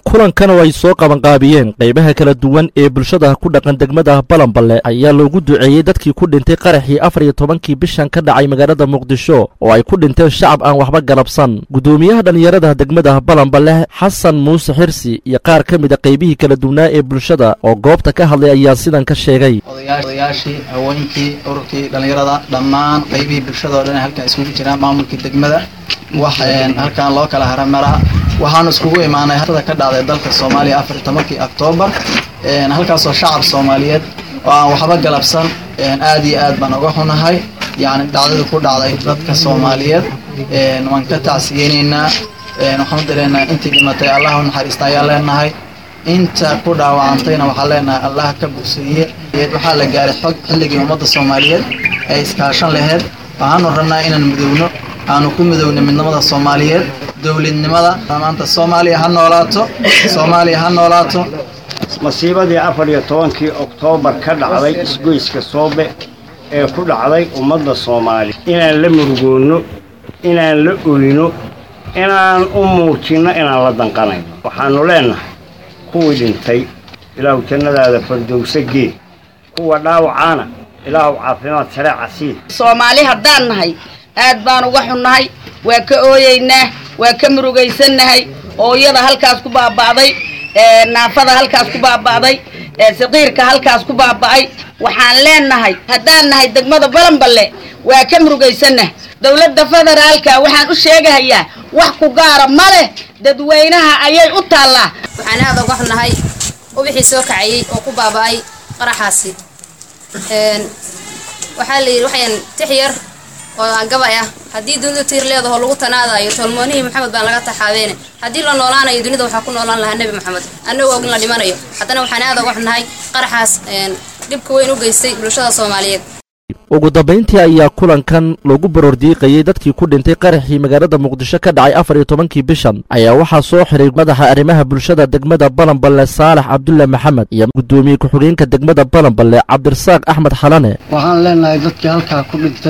kulankan oo ay soo qabanqaabiyeen qaybaha kala duwan ee bulshada ku dhaqan degmada Balanballe ayaa loogu duceeyay dadkii ku dhintay qaraxii 14 bishan ka dhacay magaalada Muqdisho oo ay ku dhinteen shacab aan waxba galabsan gudoomiyaha dhalinyarada degmada Balanballe Xasan Muuse Xirsi iyo qaar ka mid ah qaybihii kala duwan ee bulshada oo goobta ka hadlay ayaa sidan ka sheegay odayaashii haweenkii ururkii dhalinyarada dhammaan qaybihii bulshada oo dhan halka isugu jiraan maamulka degmada waxaan halkaan loo kala haramaraa waxaan iskugu imaanay hada ka dhacday dalka Soomaaliya 14 Oktoobar halkaas oo shacab Soomaaliyeed oo aan waxba galabsan aad iyo aad baan uga xunahay yaani dhacdada ku dhacday dadka Soomaaliyeed waan ka tacsiyeenaynaa waxaan dareennaa intii dhimatay Allah u naxariisto ayaa leenahay inta ku dhaawacantayna waxaa leenahay Allah ka bogsiiyo waxaa la gaaray xog xilligii ummadda Soomaaliyeed ay iskaashan lahayd waxaan rabnaa inaan midowno aanu ku midowno midnimada Soomaaliyeed dawladnimada maanta Soomaaliya ha noolaato masiibadii 14 Oktoobar ka dhacday isgoyska Soobe ee ku dhacday ummadda Soomaaliya inaan la murugoono inaan la ooyino inaan u muujino inaan la danqanayno waxaanu leenahay kuwii dhintay ilaahu jannadaada fardowsagee kuwa dhaawacana ilaahu caafimaad sharci sii Soomaali haddaan nahay aad baan uga xunnahay waa ka ooyeynaa waa ka murugaysanahay ooyada halkaas ku baabaaday naafada halkaas ku baabaaday saqiirka halkaas ku baabay waxaan leenahay haddaan nahay degmada Balanballe waa ka murugaysanahay dawladda federaalka waxaan u sheegayaa wax ku gaar ma leh dadweynaha ayay u taalaa waxaan aad uga xunnahay oo wixii soo kacay oo ku baabay qaraxaasi waxaa la yiri waxaan tixyar oo aan gabaya hadii dawladda tiir leedahay lagu tanaadayo tolmoonihi maxamed baan laga taxaabeen hadii la noolaanayo dunida waxa ku noolaan lahaa nabi maxamed annagu ogna la dhimanayo hadana waxaan aad uga xunnahay qaraxaas dibka weyn u geystay bulshada Soomaaliyeed ugu dambeyntii ayaa kulankan lagu baroordiiqayay dadkii ku dhintay qaraxii magaalada Muqdisho ka dhacay 14 bishan ayaa waxa soo xiray madaxa arrimaha bulshada degmada Balanballe Saalax Cabdulla Maxamed iyo gudoomiye ku xigeenka degmada Balanballe Cabdirasaaq Axmed Xalane waxaan leenahay dadkii halka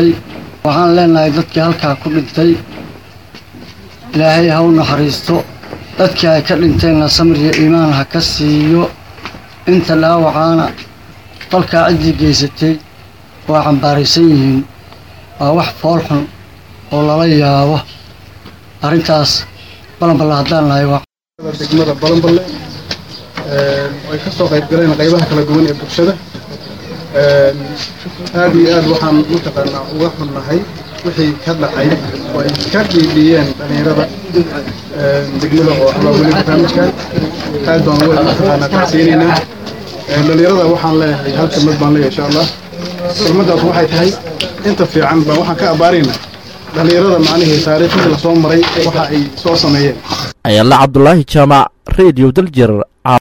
ku dhintay ilaahay ha u naxariisto dadkii ay ka dhinteen samir iyo iimaan ha ka siiyo inta dhaawacana falka cidii geysatay waa cambaaraysan yihiin waa wax fool xun oo lala yaabo arrintaas Balanballe haddaan nahay waa degmada Balanballe way ka soo qayb galeen qaybaha kala duwan ee bulshada aad iyo aad waxaan u taqaanaa uga xunnahay wixii ka dhacay oo ay ka dhiibiyeen dhalinyarada degmada oo weli barnaamijkan aad baan uga taqaanaa tacsiyeenaynaa dhalinyarada waxaan leeyahay hal kamid baan leeyahay insha Allah kelmadaas waxay tahay inta fiican baan waxaan ka abaaraynaa dhalinyarada macnaheedu taariikhda la soo maray waxa ay soo sameeyeen ayalla Cabdullaahi Jaamac Radio Daljir